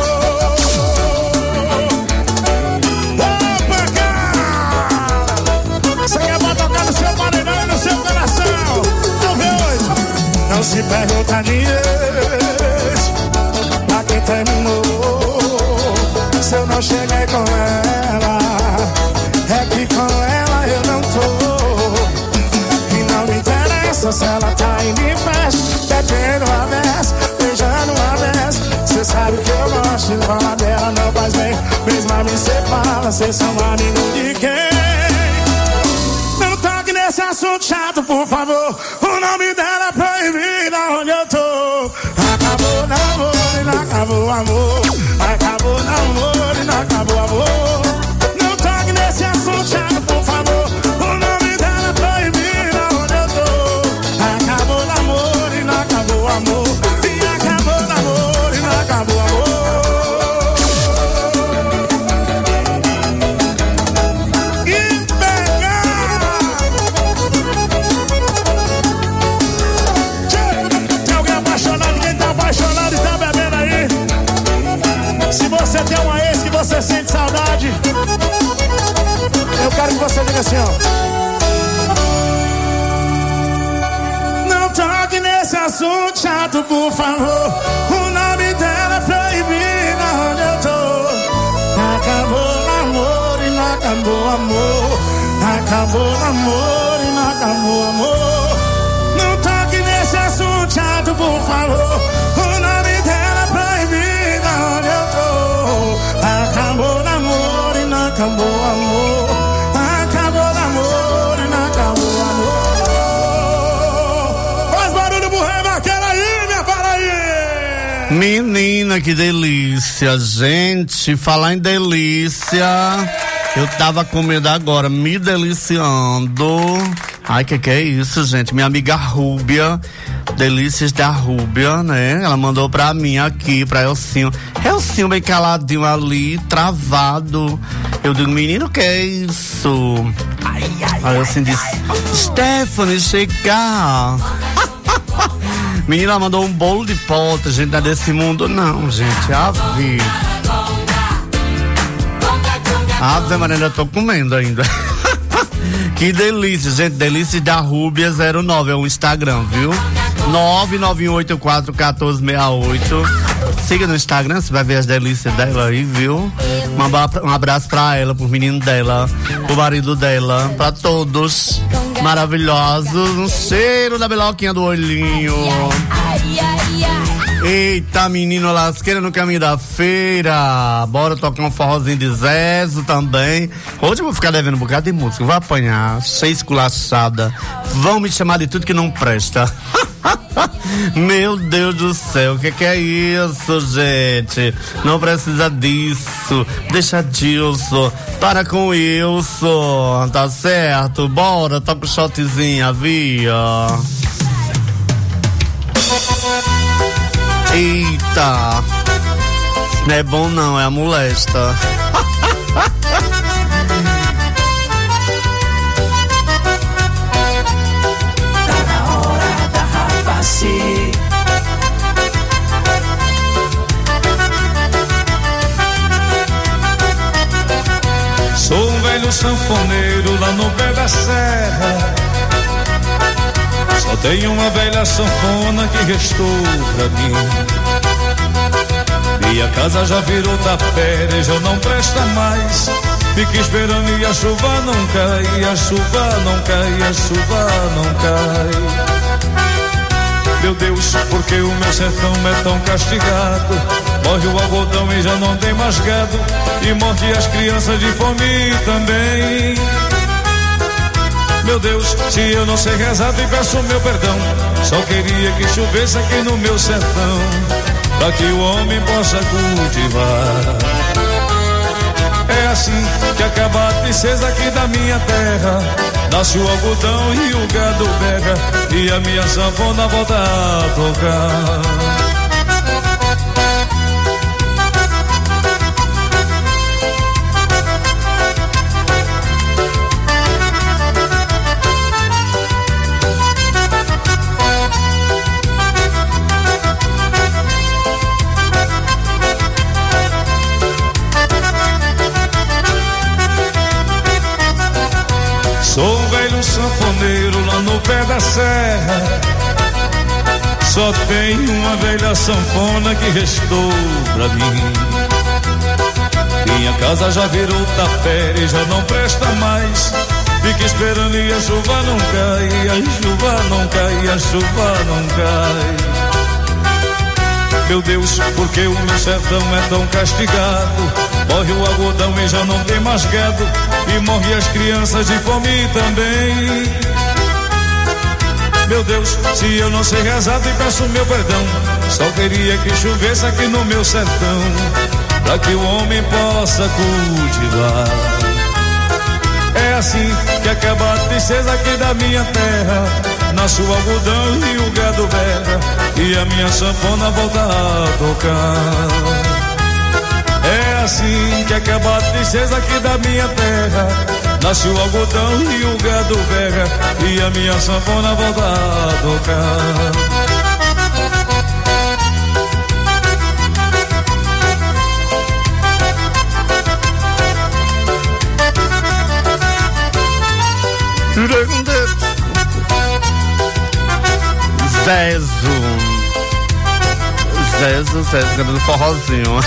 Não se pergunta de ex, pra quem terminou. Se eu não cheguei com ela, é que com ela eu não tô. E não me interessa se ela tá indo em festa, bebendo uma vez, beijando uma vez. Cê sabe que eu gosto de falar dela, não faz bem. Mesmo a mim cê fala, cês são amigos de quem? Não toque nesse assunto chato, por favor. O nome dela é proibido onde eu tô. Acabou o namoro e não acabou o amor. Acabou o namoro e não acabou o amor. Não toque nesse assunto chato, por favor. O nome dela é proibido onde eu tô. Acabou o namoro e não acabou o amor. E acabou o namoro e não acabou o amor. Você tem uma ex que você sente saudade, eu quero que você diga assim, ó. Não toque nesse assunto chato, por favor. O nome dela é proibido onde eu tô. Acabou o namoro e não acabou o amor. Acabou o namoro e não acabou o amor. Não toque nesse assunto chato, por favor. O nome dela é proibido onde eu tô. Acabou o namoro e não acabou o amor. Acabou o namoro e não acabou o amor. Faz barulho pro rei vaqueiro aí, minha Paraíba. Menina, que delícia, gente. Falar em delícia, eu tava comendo agora, me deliciando. Ai, que é isso, gente? Minha amiga Rúbia, delícias da Rúbia, né? Ela mandou pra mim aqui, pra Elcinho. Elcinho bem caladinho ali, travado. Eu digo, menino, que é isso? Aí Elcinho disse, Stephanie, chegar. Menina mandou um bolo de pote, gente, não é desse mundo não, gente. Ave Maria, eu tô comendo ainda. Que delícia, gente. Delícia da Rúbia 09 é o Instagram, viu? 991841468. Siga no Instagram, você vai ver as delícias dela aí, viu? Um abraço pra ela, pro menino dela, pro marido dela, pra todos maravilhosos. Um cheiro da beloquinha do olhinho. Eita, menino lasqueira no caminho da feira. Bora tocar um forrozinho de Zezo também. Hoje eu vou ficar devendo um bocado de música. Vou apanhar, ser esculachada. Vão me chamar de tudo que não presta. Meu Deus do céu, o que é isso, gente? Não precisa disso. Deixa disso. Para com isso. Tá certo? Bora, toca o shotzinho, via. Eita. Não é bom não, é a molesta. Sou um velho sanfoneiro lá no pé da serra. Só tenho uma velha sanfona que restou pra mim. Minha casa já virou tapera e já não presta mais. Fica esperando e a chuva não cai, a chuva não cai, a chuva não cai. Meu Deus, porque o meu sertão é tão castigado? Morre o algodão e já não tem mais gado, e morre as crianças de fome também. Meu Deus, se eu não sei rezar, te peço meu perdão. Só queria que chovesse aqui no meu sertão, pra que o homem possa cultivar. É assim que acaba a tristeza aqui da minha terra. Nasce o algodão e o gado berra, e a minha sanfona volta a tocar. Sou um velho sanfoneiro lá no pé da serra. Só tenho uma velha sanfona que restou pra mim. Minha casa já virou tapera e já não presta mais. Fica esperando e a chuva não cai, a chuva não cai, a chuva não cai. Meu Deus, porque o meu sertão é tão castigado? Morre o algodão e já não tem mais gado, e morre as crianças de fome também. Meu Deus, se eu não sei rezar, te peço meu perdão. Só queria que chovesse aqui no meu sertão, pra que o homem possa cultivar. É assim que acaba a tristeza aqui da minha terra. Nasce o algodão e o gado berra, e a minha sanfona volta a tocar. É assim que acaba a tristeza aqui da minha terra. Nasce o algodão e o gado berra, e a minha sanfona volta a tocar. Zezo cantando forrozinho.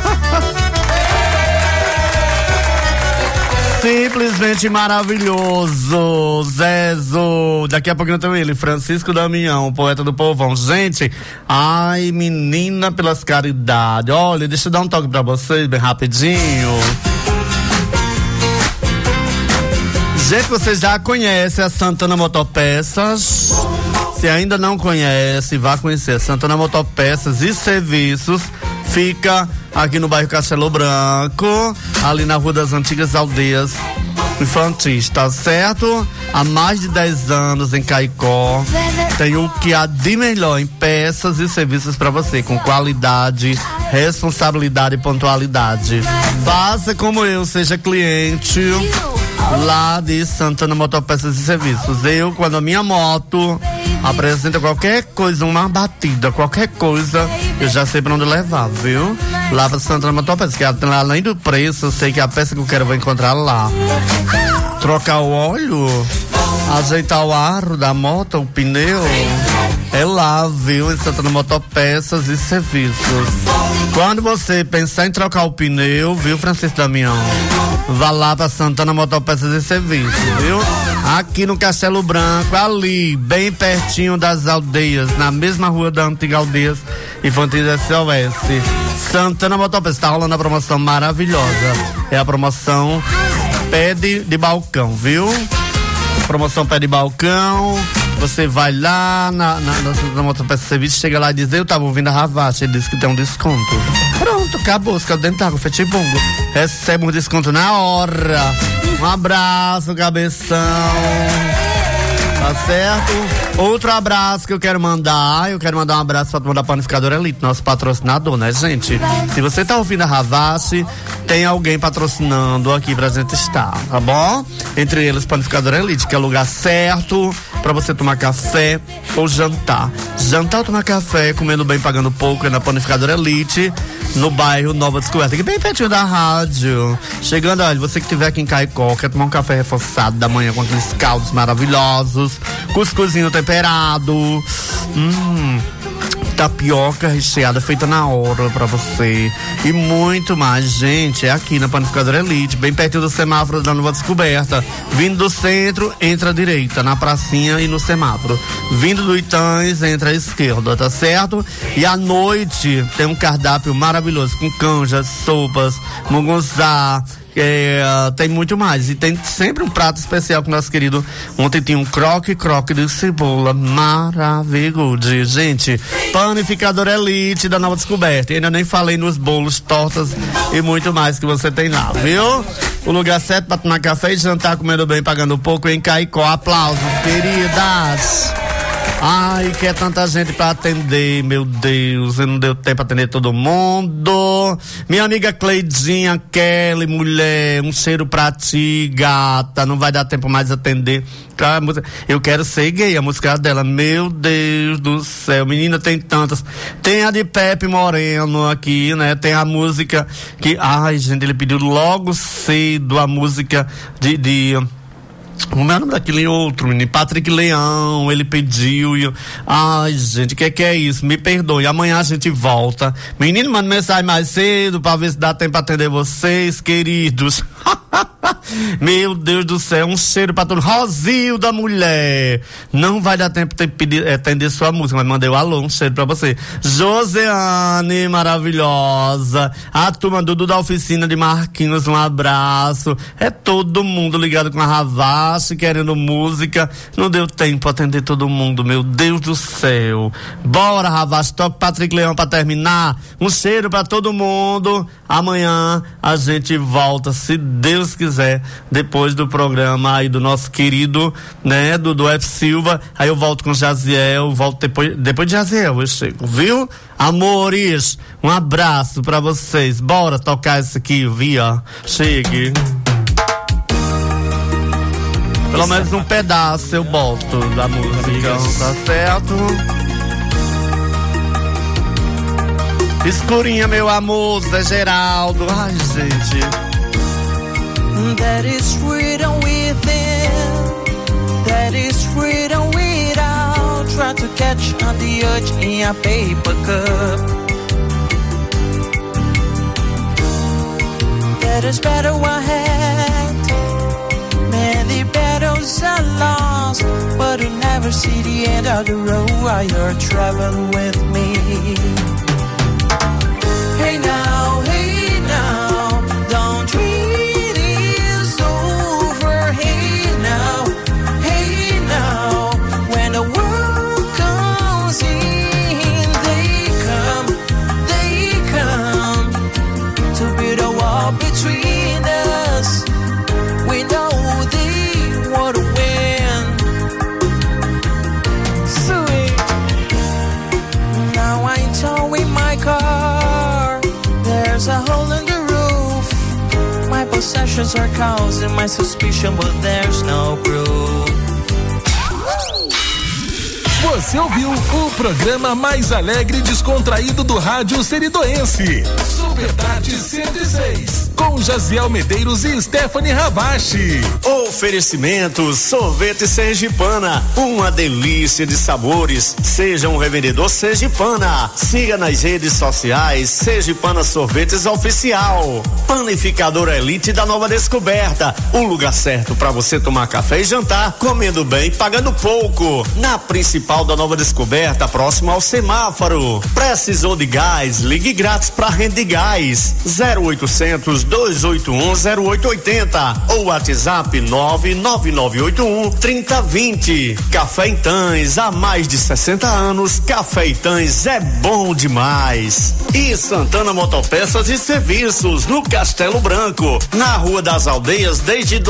Simplesmente maravilhoso, Zezo. Daqui a pouquinho tem ele, Francisco Damião, poeta do povão. Gente, ai, menina pelas caridades. Olha, deixa eu dar um toque pra vocês bem rapidinho. Gente, vocês já conhecem a Santana Motopeças? Se ainda não conhece, vá conhecer a Santana Motopeças e Serviços. Fica aqui no bairro Castelo Branco, ali na Rua das Antigas Aldeias Infantis, tá certo? Há mais de 10 anos em Caicó. Tem o que há de melhor em peças e serviços para você, com qualidade, responsabilidade e pontualidade. Faça como eu, seja cliente lá de Santana Motopeças e Serviços. Eu, quando a minha moto apresenta qualquer coisa, uma batida, qualquer coisa, eu já sei pra onde levar, viu? Lá pra Santana Motopeças, que além do preço, eu sei que a peça que eu quero eu vou encontrar lá. Trocar o óleo, Ajeitar o aro da moto, o pneu, é lá, viu? Em Santana Motopeças e Serviços. Quando você pensar em trocar o pneu, viu, Francisco Damião? Vá lá pra Santana Motopeças e Serviços, viu? Aqui no Castelo Branco, ali, bem pertinho das aldeias, na mesma rua da antiga Aldeias Infantis SOS. Santana Motopeças, tá rolando a promoção maravilhosa. É a promoção Pé de Balcão, viu? Promoção Pé de Balcão. Você vai lá na Motopeça de Serviço, chega lá e diz: eu tava ouvindo a Ravache, ele disse que tem um desconto. Pronto, acabou, os caras dentro d'água, fetibongo. Recebe um desconto na hora. Um abraço, cabeção. Tá certo? Outro abraço que eu quero mandar um abraço pra turma da Panificadora Elite, nosso patrocinador, né, gente? Se você tá ouvindo a Ravache, tem alguém patrocinando aqui pra gente estar, tá bom? Entre eles, Panificadora Elite, que é o lugar certo pra você tomar café ou jantar. Jantar ou tomar café, comendo bem, pagando pouco, é na Panificadora Elite, no bairro Nova Descoberta, aqui bem pertinho da rádio. Chegando, olha, você que estiver aqui em Caicó, quer tomar um café reforçado da manhã com aqueles caldos maravilhosos, cuscuzinho temperado, tapioca recheada feita na hora pra você e muito mais, gente. É aqui na Panificadora Elite, bem pertinho do semáforo da Nova Descoberta. Vindo do centro, entra à direita, na pracinha e no semáforo. Vindo do Itães, entra à esquerda, tá certo? E à noite tem um cardápio maravilhoso com canjas, sopas, mungunzá, tem muito mais. E tem sempre um prato especial com o nosso querido. Ontem tinha um croque de cebola maravilhoso. Gente, Panificadora Elite da Nova Descoberta. E ainda nem falei nos bolos, tortas e muito mais que você tem lá, viu? O lugar certo pra tomar café e jantar comendo bem, pagando pouco em Caicó. Aplausos, queridas. Ai, que é tanta gente pra atender, meu Deus, não deu tempo pra atender todo mundo. Minha amiga Cleidinha, Kelly, mulher, um cheiro pra ti, gata, não vai dar tempo mais atender. Eu quero ser gay, a música dela, meu Deus do céu, menina, tem tantas. Tem a de Pepe Moreno aqui, né, tem a música que, ai gente, ele pediu logo cedo a música como é o nome daquele outro menino? Patrick Leão, ele pediu e eu... Ai, gente, o que é isso? Me perdoe, amanhã a gente volta. Menino, manda mensagem mais cedo pra ver se dá tempo pra atender vocês, queridos. Meu Deus do céu, um cheiro pra todo mundo. Rosilda, mulher, não vai dar tempo de atender sua música, mas mandei o alô, um cheiro pra você. Joseane, maravilhosa. A turma da oficina de Marquinhos, um abraço. É todo mundo ligado com a Ravache, querendo música. Não deu tempo pra atender todo mundo, meu Deus do céu. Bora, Ravache, toca Patrick Leão pra terminar. Um cheiro pra todo mundo. Amanhã a gente volta, se Deus quiser, depois do programa aí do nosso querido, né, do F. Silva. Aí eu volto com o Jaziel, volto depois de Jaziel eu chego, viu? Amores, um abraço pra vocês. Bora tocar isso aqui, via. Chegue. Pelo menos um pedaço eu boto da música, tá certo? Escurinha, meu amor, Zé Geraldo. Ai, gente. That is freedom within. That is freedom without. Try to catch on the urge in a paper cup. That is better ahead. Many battles are lost, but you never see the end of the road while you're traveling with me. Hey now, don't treat it over. Hey now, when the world comes in, they come to build a wall between us. We know they want to win. Sweet. Now I'm towing my car. There's a hole in the roof. My possessions are causing my suspicion, but there's no proof. Você ouviu o programa mais alegre e descontraído do rádio seridoense. Super Tarde 106. com Jaziel Medeiros e Stephanie Ravache. Oferecimento Sorvete Sergipana, uma delícia de sabores. Seja um revendedor Sergipana. Siga nas redes sociais Sergipana Sorvetes Oficial. Panificadora Elite da Nova Descoberta, o lugar certo para você tomar café e jantar, comendo bem, pagando pouco. Na principal da Nova Descoberta, próximo ao semáforo. Precisou de gás? Ligue grátis para Rede Gás. 0800 281 0880 ou WhatsApp 99981 3020. Café Itãs, há mais de 60 anos, Café Itãs é bom demais. E Santana Motopeças e Serviços, no Castelo Branco, na Rua das Aldeias, desde